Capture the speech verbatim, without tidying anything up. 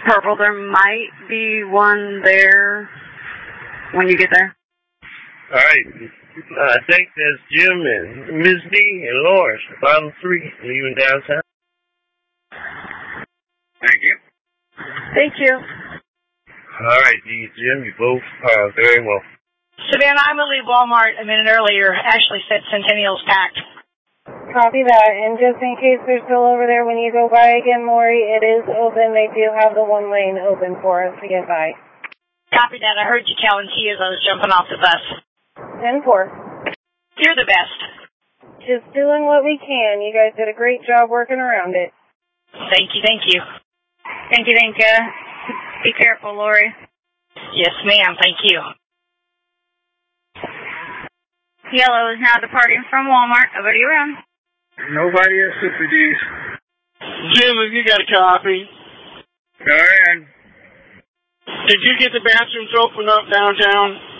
Purple, there might be one there when you get there. All right. Uh, I think that's Jim and Miz D and Loris, bottom three, leaving downtown. Thank you. Thank you. All right, D and Jim, you both are very welcome. Savannah, I'm going to leave Walmart a minute earlier. Ashley said Centennial's packed. Copy that. And just in case they're still over there when you go by again, Maury, it is open. They do have the one lane open for us to get by. Copy that. I heard you telling T as I was jumping off the bus. ten four. You're the best. Just doing what we can. You guys did a great job working around it. Thank you, thank you. Thank you, thank you. Be careful, Lori. Yes, ma'am. Thank you. Yellow is now departing from Walmart. Over to you, Ron. Nobody at Super D's. Jim, have you got a copy? Go ahead. Did you get the bathrooms open up downtown?